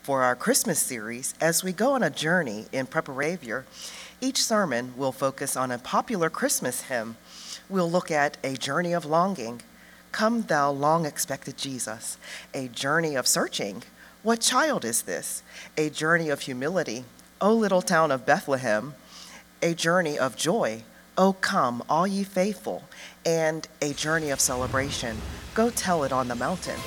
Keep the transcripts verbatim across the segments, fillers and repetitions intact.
for our Christmas series, as we go on a journey in preparation, each sermon will focus on a popular Christmas hymn. We'll look at A Journey of Longing, Come Thou Long-Expected Jesus, A Journey of Searching, What Child Is This? A Journey of Humility, O Little Town of Bethlehem, A Journey of Joy, O Come, All Ye Faithful, and A Journey of Celebration, Go Tell It on the Mountain.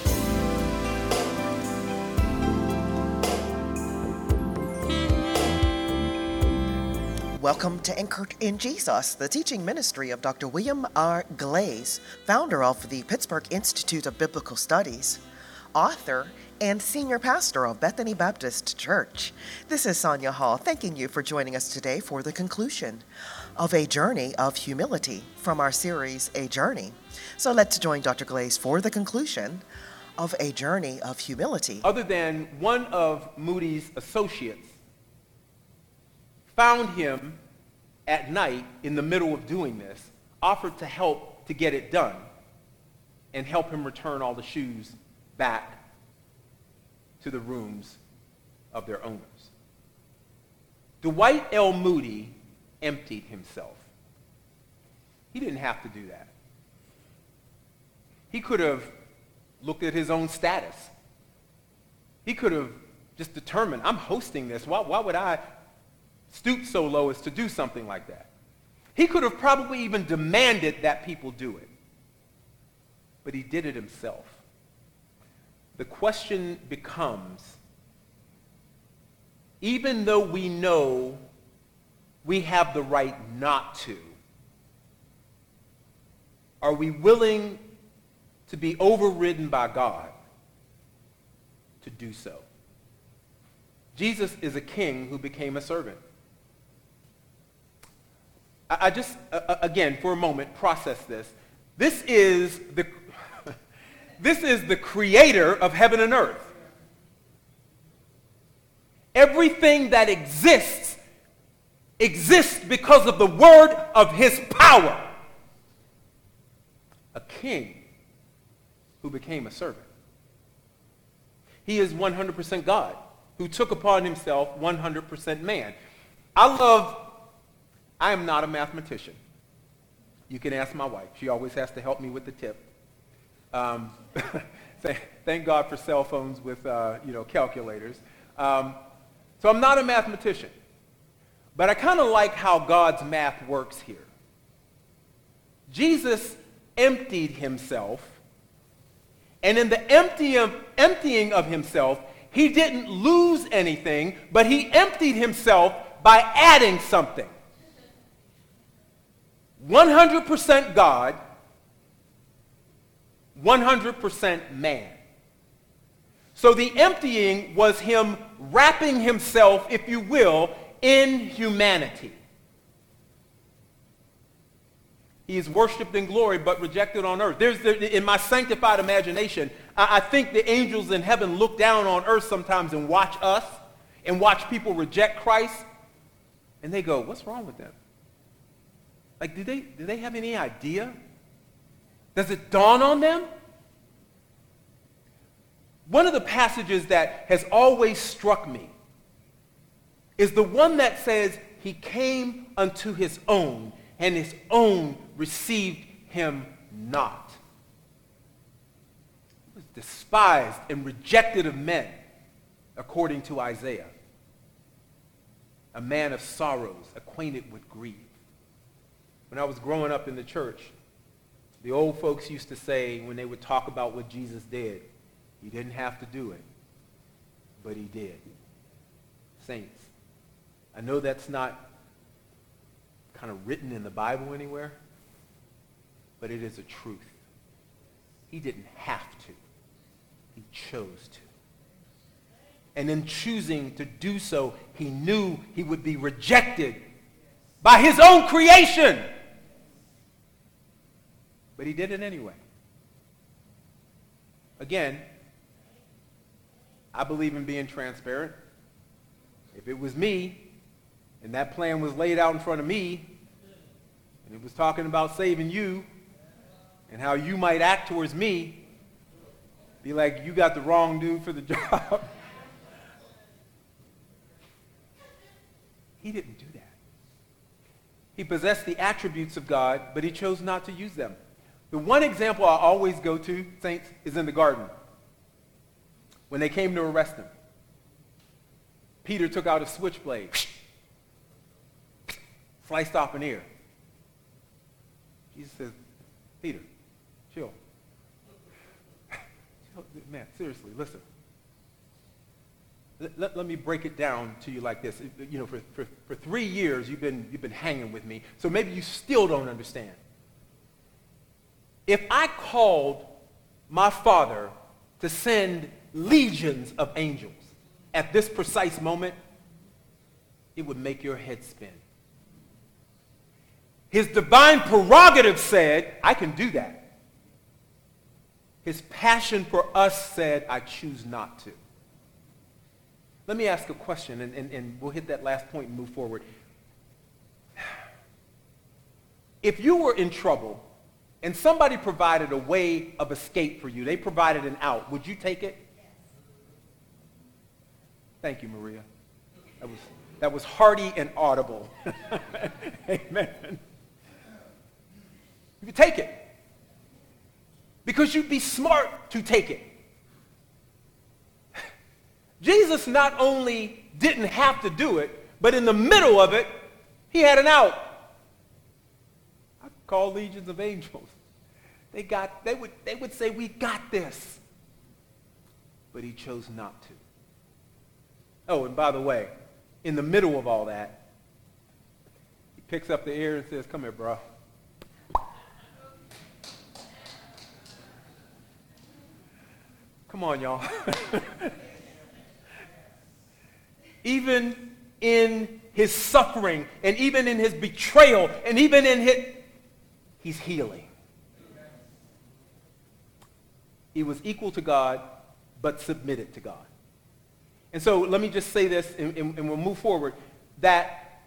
Welcome to Anchored in Jesus, the teaching ministry of Doctor William R. Glaze, founder of the Pittsburgh Institute of Biblical Studies, author, and senior pastor of Bethany Baptist Church. This is Sonia Hall, thanking you for joining us today for the conclusion of A Journey of Humility from our series, A Journey. So let's join Doctor Glaze for the conclusion of A Journey of Humility. Other than one of Moody's associates found him at night in the middle of doing this, offered to help to get it done, and help him return all the shoes back to the rooms of their owners. Dwight L. Moody emptied himself. He didn't have to do that. He could have looked at his own status. He could have just determined, I'm hosting this. Why, why would I stoop so low as to do something like that? He could have probably even demanded that people do it. But he did it himself. The question becomes, even though we know we have the right not to, are we willing to be overridden by God to do so? Jesus is a king who became a servant. I, I just, uh, again, for a moment, process this. This is the This is the creator of heaven and earth. Everything that exists exists because of the word of his power. A king who became a servant. He is one hundred percent God, who took upon himself one hundred percent man. I love, I am not a mathematician. You can ask my wife. She always has to help me with the tip. Um, thank God for cell phones with, uh, you know, calculators. Um, so I'm not a mathematician, but I kind of like how God's math works here. Jesus emptied himself, and in the empty of, emptying of himself, he didn't lose anything, but he emptied himself by adding something. one hundred percent God, one hundred percent man. So the emptying was him wrapping himself, if you will, in humanity. He is worshipped in glory but rejected on earth. There's the, in my sanctified imagination, I, I think the angels in heaven look down on earth sometimes and watch us and watch people reject Christ, and they go, what's wrong with them? Like, do they, do they have any idea? Does it dawn on them? One of the passages that has always struck me is the one that says, he came unto his own, and his own received him not. He was despised and rejected of men, according to Isaiah. A man of sorrows, acquainted with grief. When I was growing up in the church, the old folks used to say, when they would talk about what Jesus did, he didn't have to do it, but he did. Saints, I know that's not kind of written in the Bible anywhere, but it is a truth. He didn't have to. He chose to. And in choosing to do so, he knew he would be rejected by his own creation. But he did it anyway. Again, I believe in being transparent. If it was me, and that plan was laid out in front of me, and it was talking about saving you, and how you might act towards me, be like, you got the wrong dude for the job. He didn't do that. He possessed the attributes of God, but he chose not to use them. The one example I always go to, saints, is in the garden. When they came to arrest him, Peter took out a switchblade, sliced off an ear. Jesus says, Peter, chill. Man, seriously, listen. Let, let, let me break it down to you like this. You know, for, for, for three years, you've been, you've been hanging with me, so maybe you still don't understand. If I called my Father to send legions of angels at this precise moment, it would make your head spin. His divine prerogative said, I can do that. His passion for us said, I choose not to. Let me ask a question, and, and, and we'll hit that last point and move forward. If you were in trouble and somebody provided a way of escape for you, they provided an out, would you take it? Yes. Thank you, Maria. That was, that was hearty and audible. Amen. You would take it. Because you'd be smart to take it. Jesus not only didn't have to do it, but in the middle of it, he had an out. I call legions of angels. They got, they would, they would say, we got this. But he chose not to. Oh, and by the way, in the middle of all that, he picks up the ear and says, come here, bro. Come on, y'all. Even in his suffering, and even in his betrayal, and even in his, he's healing. He was equal to God, but submitted to God. And so let me just say this, and, and, and we'll move forward, that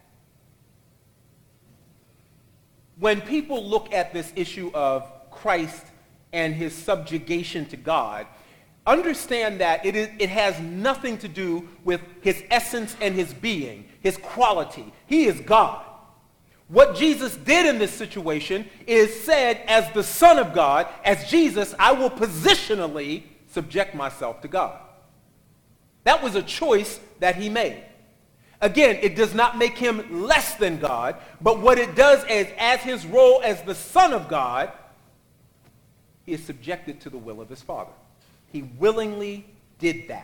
when people look at this issue of Christ and his subjugation to God, understand that it, is, it has nothing to do with his essence and his being, his quality. He is God. What Jesus did in this situation is said, as the Son of God, as Jesus, I will positionally subject myself to God. That was a choice that he made. Again, it does not make him less than God, but what it does is, as his role as the Son of God, he is subjected to the will of his Father. He willingly did that.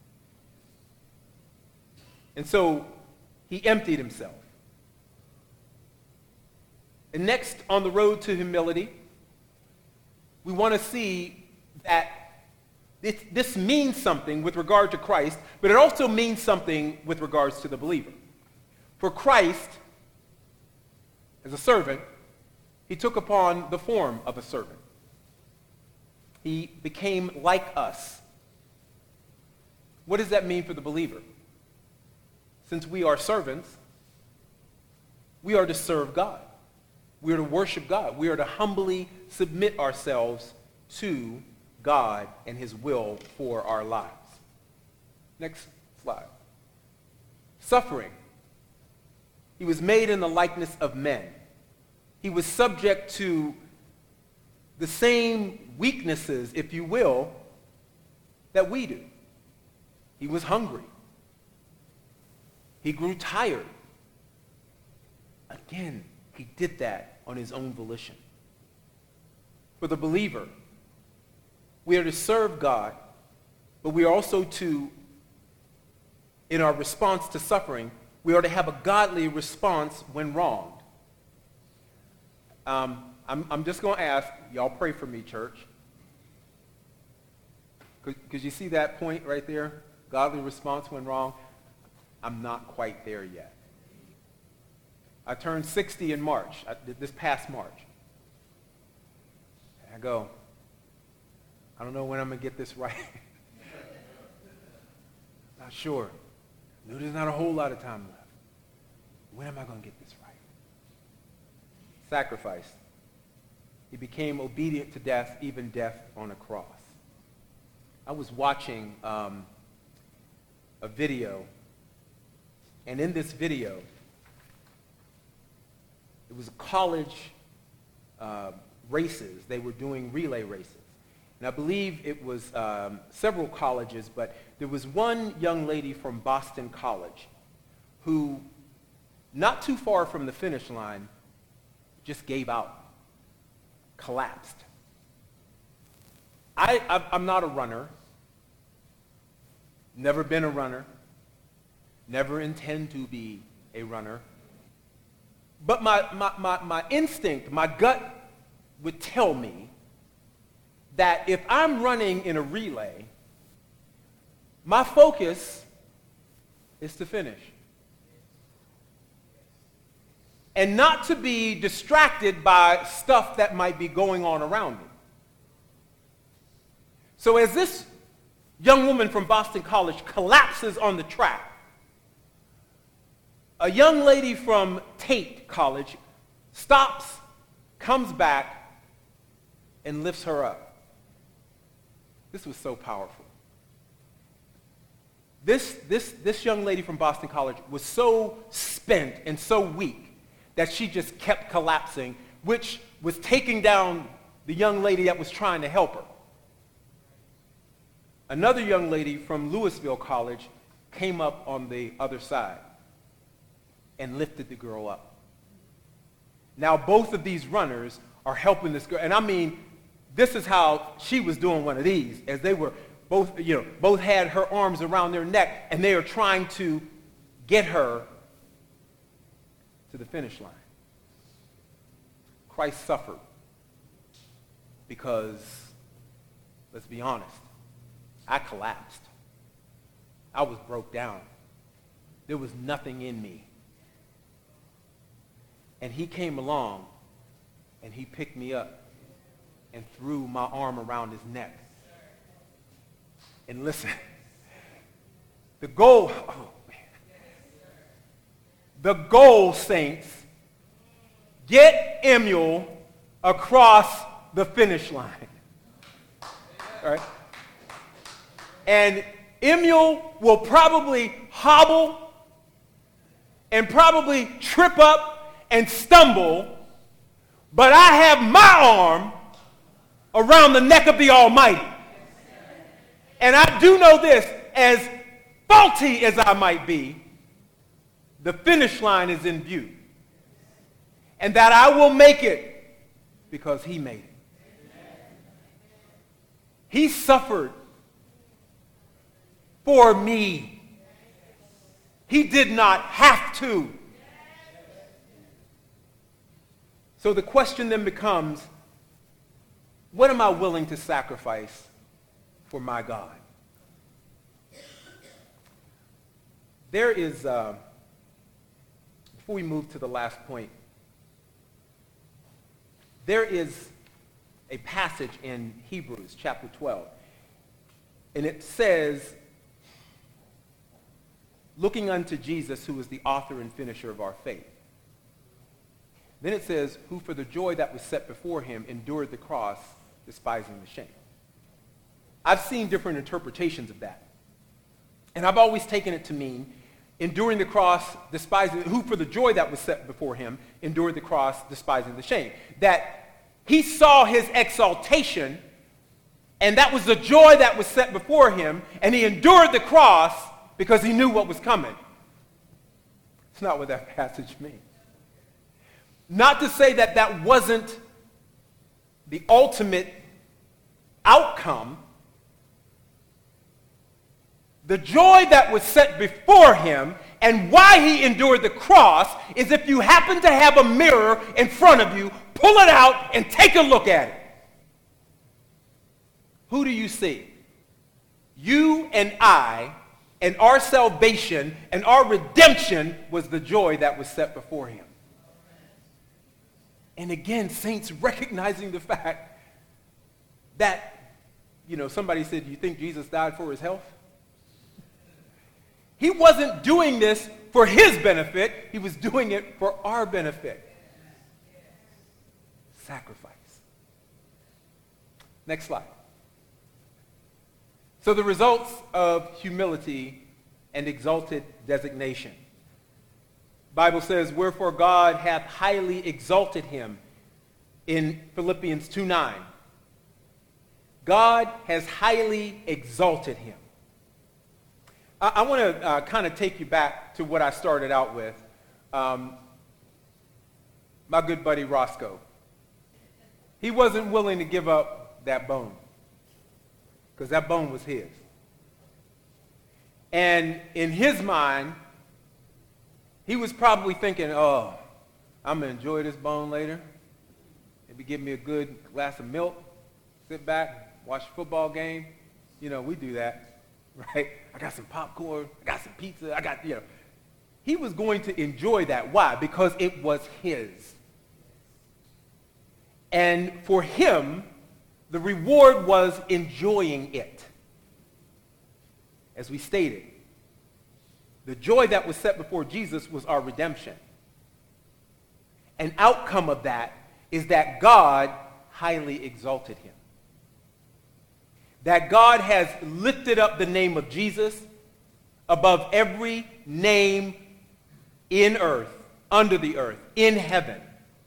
And so he emptied himself. And next, on the road to humility, we want to see that this, this means something with regard to Christ, but it also means something with regards to the believer. For Christ, as a servant, he took upon the form of a servant. He became like us. What does that mean for the believer? Since we are servants, we are to serve God. We are to worship God. We are to humbly submit ourselves to God and his will for our lives. Next slide. Suffering. He was made in the likeness of men. He was subject to the same weaknesses, if you will, that we do. He was hungry. He grew tired. Again, he did that on his own volition. For the believer, we are to serve God, but we are also to, in our response to suffering, we are to have a godly response when wronged. Um, I'm, I'm just going to ask, y'all pray for me, church. Because you see that point right there? Godly response when wrong? I'm not quite there yet. I turned sixty in March, this past March. And I go, I don't know when I'm going to get this right. Not sure. No, there's not a whole lot of time left. When am I going to get this right? Sacrifice. He became obedient to death, even death on a cross. I was watching um, a video And in this video, it was college uh, races. They were doing relay races. And I believe it was um, several colleges, but there was one young lady from Boston College who, not too far from the finish line, just gave out, collapsed. I, I, I'm not a runner, never been a runner, never intend to be a runner. But my, my, my, my instinct, my gut would tell me that if I'm running in a relay, my focus is to finish. And not to be distracted by stuff that might be going on around me. So as this young woman from Boston College collapses on the track, a young lady from Tate College stops, comes back, and lifts her up. This was so powerful. This, this, this young lady from Boston College was so spent and so weak that she just kept collapsing, which was taking down the young lady that was trying to help her. Another young lady from Louisville College came up on the other side and lifted the girl up. Now both of these runners are helping this girl, and I mean, this is how she was doing one of these, as they were both, you know, both had her arms around their neck, and they are trying to get her to the finish line. Christ suffered because, let's be honest, I collapsed. I was broke down. There was nothing in me. And he came along and he picked me up and threw my arm around his neck. And listen, the goal, oh man, the goal, saints, get Emil across the finish line. All right? And Emil will probably hobble and probably trip up and stumble, but I have my arm around the neck of the Almighty. And I do know this, as faulty as I might be, the finish line is in view. And that I will make it because he made it. He suffered for me. He did not have to. So the question then becomes, what am I willing to sacrifice for my God? There is, uh, before we move to the last point, there is a passage in Hebrews chapter twelve, and it says, looking unto Jesus, who is the author and finisher of our faith. Then it says, who for the joy that was set before him endured the cross, despising the shame. I've seen different interpretations of that. And I've always taken it to mean enduring the cross, despising, who for the joy that was set before him endured the cross, despising the shame. That he saw his exaltation, and that was the joy that was set before him, and he endured the cross because he knew what was coming. It's not what that passage means. Not to say that that wasn't the ultimate outcome. The joy that was set before him and why he endured the cross is, if you happen to have a mirror in front of you, pull it out and take a look at it. Who do you see? You and I, and our salvation and our redemption was the joy that was set before him. And again, saints, recognizing the fact that, you know, somebody said, do you think Jesus died for his health? He wasn't doing this for his benefit. He was doing it for our benefit. Sacrifice. Next slide. So the results of humility and exalted designation. Bible says, wherefore God hath highly exalted him in Philippians two nine. God has highly exalted him. I, I want to uh, kind of take you back to what I started out with. Um, my good buddy Roscoe. He wasn't willing to give up that bone because that bone was his. And in his mind, he was probably thinking, oh, I'm going to enjoy this bone later. Maybe give me a good glass of milk, sit back, watch a football game. You know, we do that, right? I got some popcorn, I got some pizza, I got, you know. He was going to enjoy that. Why? Because it was his. And for him, the reward was enjoying it. As we stated, the joy that was set before Jesus was our redemption. An outcome of that is that God highly exalted him. That God has lifted up the name of Jesus above every name in earth, under the earth, in heaven.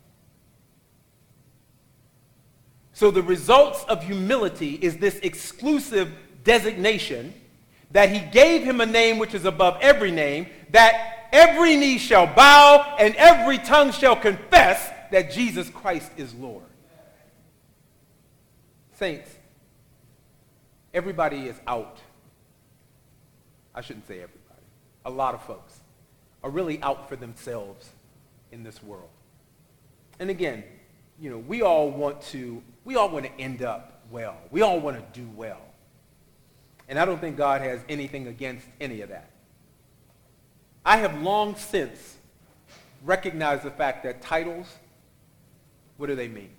So the results of humility is this exclusive designation that he gave him a name which is above every name, that every knee shall bow and every tongue shall confess that Jesus Christ is Lord. Saints, everybody is out. I shouldn't say everybody. A lot of folks are really out for themselves in this world. And again, you know, we all want to, we all want to end up well. We all want to do well. And I don't think God has anything against any of that. I have long since recognized the fact that titles, what do they mean?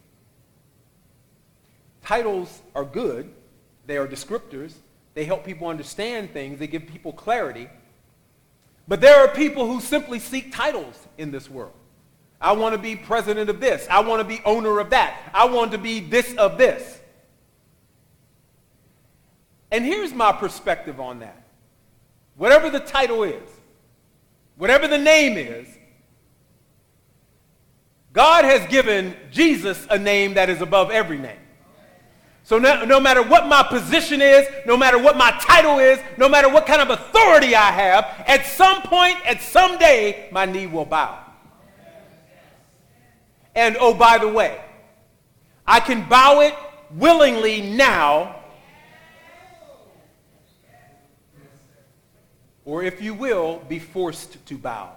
Titles are good. They are descriptors. They help people understand things. They give people clarity. But there are people who simply seek titles in this world. I want to be president of this. I want to be owner of that. I want to be this of this. And here's my perspective on that. Whatever the title is, whatever the name is, God has given Jesus a name that is above every name. So no, no matter what my position is, no matter what my title is, no matter what kind of authority I have, at some point, at some day, my knee will bow. And oh, by the way, I can bow it willingly now, or if you will, be forced to bow.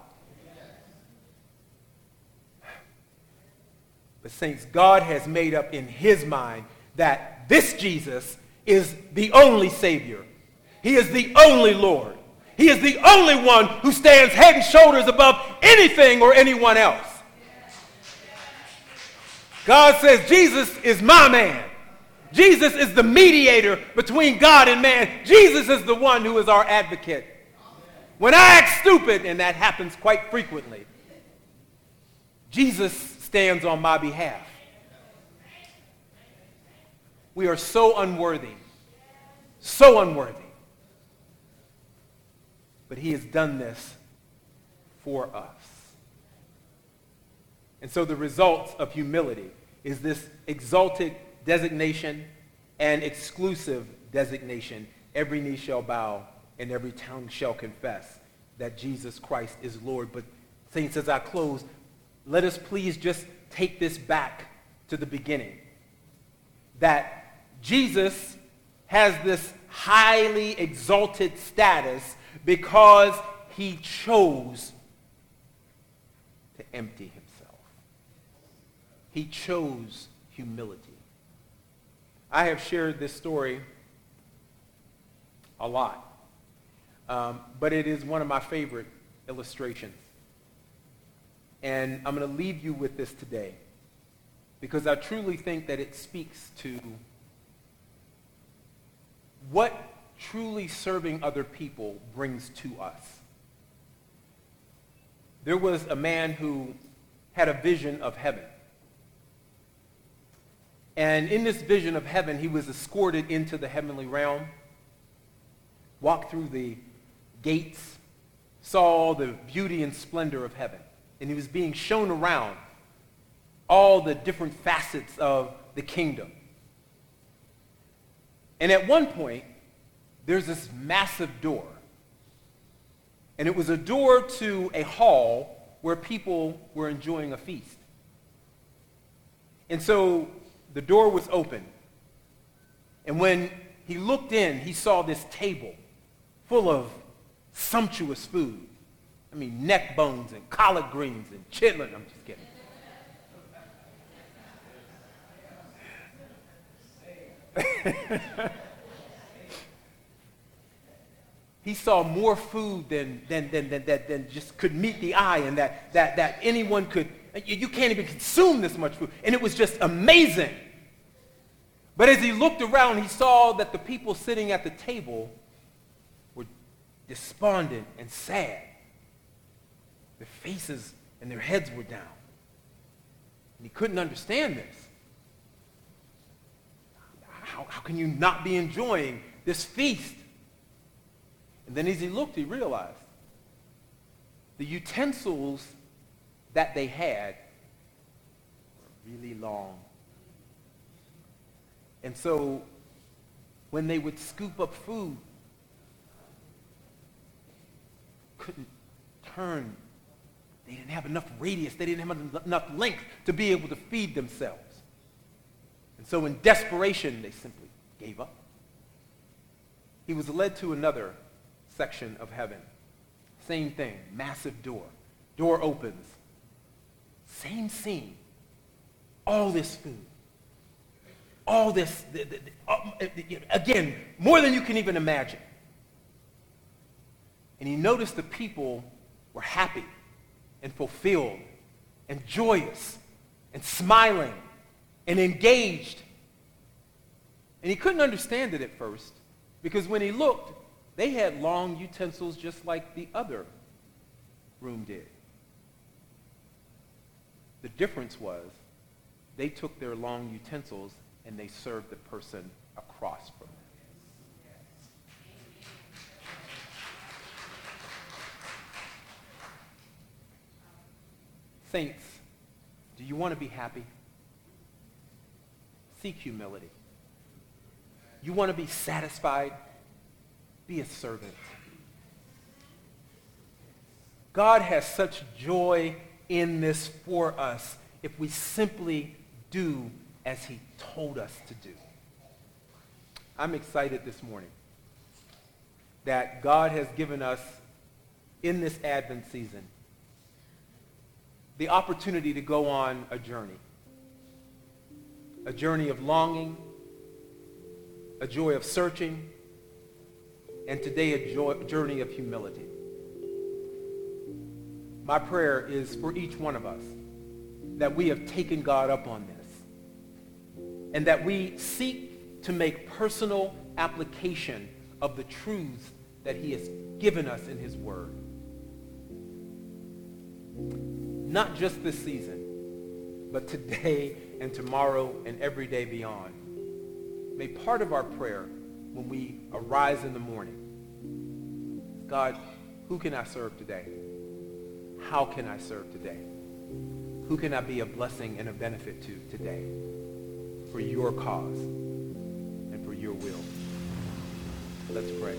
But saints, God has made up in his mind that this Jesus is the only Savior. He is the only Lord. He is the only one who stands head and shoulders above anything or anyone else. God says Jesus is my man. Jesus is the mediator between God and man. Jesus is the one who is our advocate. When I act stupid, and that happens quite frequently, Jesus stands on my behalf. We are so unworthy, so unworthy. But he has done this for us. And so the result of humility is this exalted designation and exclusive designation. Every knee shall bow and every tongue shall confess that Jesus Christ is Lord. But saints, as I close, let us please just take this back to the beginning. That Jesus has this highly exalted status because he chose to empty himself. He chose humility. I have shared this story a lot, um, but it is one of my favorite illustrations. And I'm going to leave you with this today because I truly think that it speaks to what truly serving other people brings to us. There was a man who had a vision of heaven. And in this vision of heaven, he was escorted into the heavenly realm, walked through the gates, saw the beauty and splendor of heaven, and he was being shown around all the different facets of the kingdom. And at one point, there's this massive door. And it was a door to a hall where people were enjoying a feast. And so the door was open. And when he looked in, he saw this table full of sumptuous food. I mean, neck bones and collard greens and chitlin. I'm just kidding. He saw more food than, than, than, than, than, than just could meet the eye, and that, that, that anyone could, you, you can't even consume this much food. And it was just amazing. But as he looked around, he saw that the people sitting at the table were despondent and sad. Their faces and their heads were down. And he couldn't understand this. How, how can you not be enjoying this feast? And then as he looked, he realized the utensils that they had were really long. And so when they would scoop up food, couldn't turn. They didn't have enough radius. They didn't have enough length to be able to feed themselves. And so in desperation, they simply gave up. He was led to another section of heaven. Same thing, massive door. Door opens. Same scene. All this food. All this, the, the, the, uh, again, more than you can even imagine. And he noticed the people were happy and fulfilled and joyous and smiling and engaged. And he couldn't understand it at first, because when he looked, they had long utensils just like the other room did. The difference was they took their long utensils and they served the person across from them. Saints, do you want to be happy? Seek humility. You want to be satisfied? Be a servant. God has such joy in this for us if we simply do as he told us to do. I'm excited this morning that God has given us in this Advent season the opportunity to go on a journey. A journey of longing, a joy of searching, and today a joy, journey of humility. My prayer is for each one of us that we have taken God up on this and that we seek to make personal application of the truths that he has given us in his word. Not just this season, but today and tomorrow and every day beyond. May part of our prayer when we arise in the morning, God, who can I serve today? How can I serve today? Who can I be a blessing and a benefit to today for your cause and for your will? Let's pray.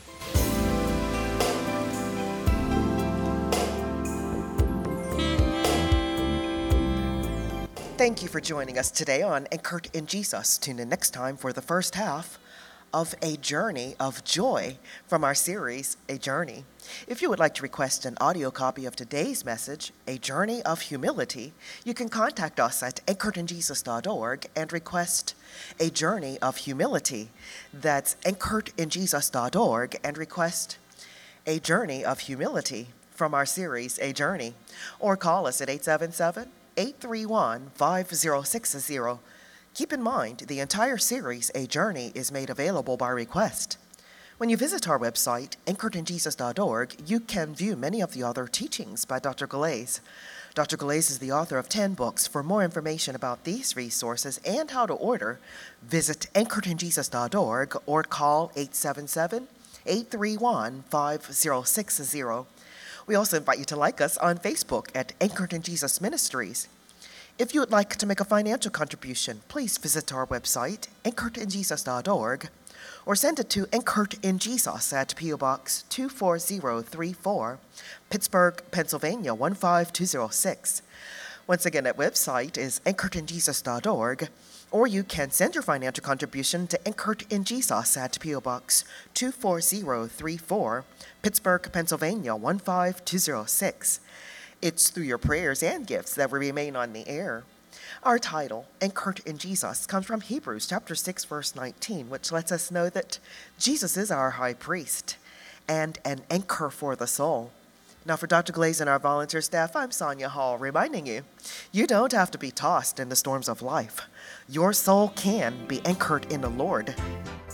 Thank you for joining us today on Anchored in Jesus. Tune in next time for the first half of A Journey of Joy from our series, A Journey. If you would like to request an audio copy of today's message, A Journey of Humility, you can contact us at anchored in jesus dot org and request A Journey of Humility. That's anchored in jesus dot org and request A Journey of Humility from our series, A Journey. Or call us at eight seven seven, eight three one, five zero six zero. Keep in mind, the entire series, A Journey, is made available by request. When you visit our website, anchored in jesus dot org, you can view many of the other teachings by Doctor Galais. Doctor Galais is the author of ten books. For more information about these resources and how to order, visit anchored in jesus dot org or call eight seven seven, eight three one, five zero six zero. We also invite you to like us on Facebook at Anchored in Jesus Ministries. If you would like to make a financial contribution, please visit our website, anchored in jesus dot org, or send it to Anchored in Jesus at P O Box two four zero three four, Pittsburgh, Pennsylvania one five two zero six. Once again, that website is anchored in jesus dot org, or you can send your financial contribution to Anchored in Jesus at P O Box two four zero three four, Pittsburgh, Pennsylvania one five two zero six. It's through your prayers and gifts that we remain on the air. Our title, Anchored in Jesus, comes from Hebrews chapter six, verse nineteen, which lets us know that Jesus is our high priest and an anchor for the soul. Now, for Doctor Glaze and our volunteer staff, I'm Sonia Hall, reminding you, you don't have to be tossed in the storms of life. Your soul can be anchored in the Lord.